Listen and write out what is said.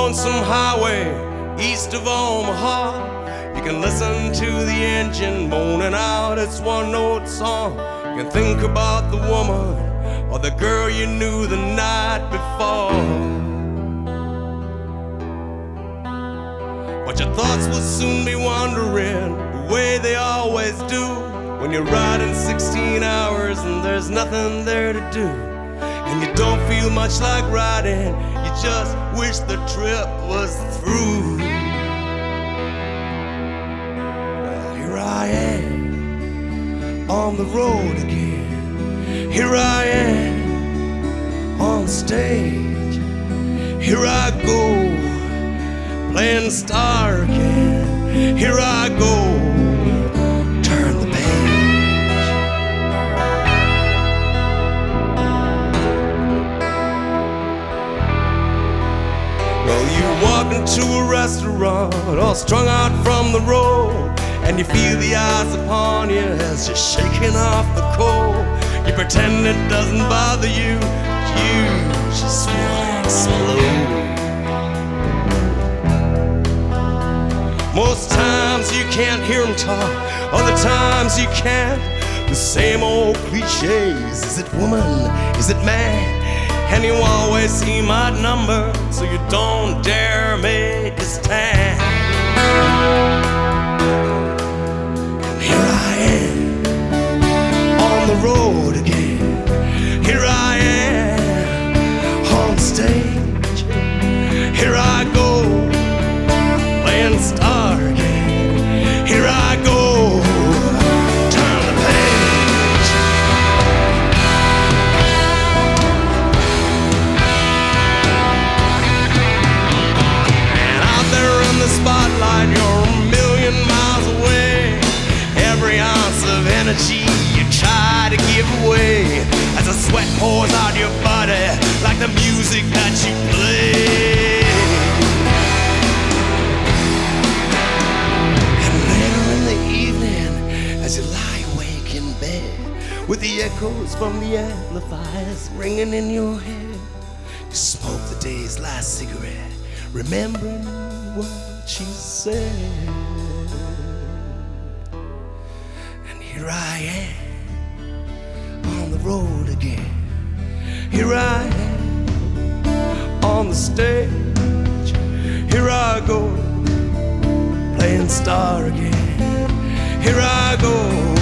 Lonesome highway east of Omaha. You can listen to the engine moaning out its one-note song. You can think about the woman or the girl you knew the night before. But your thoughts will soon be wandering the way they always do when you're riding 16 hours and there's nothing there to do. And you don't feel much like riding, you just wish the trip was through. Well, here I am on the road again. Here I am on the stage. Here I go, playing the star again. Here I go, turn the page. Well, you walk into a restaurant all strung out from the road, and you feel the eyes upon you as you're shaking off the cold. You pretend it doesn't bother you, but you just wanna explode. Most times you can't hear them talk, other times you can't. The same old cliches, is it woman, is it man? And you always seem outnumbered, so you don't dare make a stand. And here I am on the road again. Here I am on stage. Here I go, playing the star again. Here I go, turn the page. And out there in the spotlight, you're a million miles away. Every ounce of energy you try to give away as the sweat pours out your body like the music that you play. As you lie awake in bed with the echoes from the amplifiers ringing in your head, you smoke the day's last cigarette, remembering what she said. And here I am on the road again. Here I am on the stage. Here I go, playing star again. Here I go,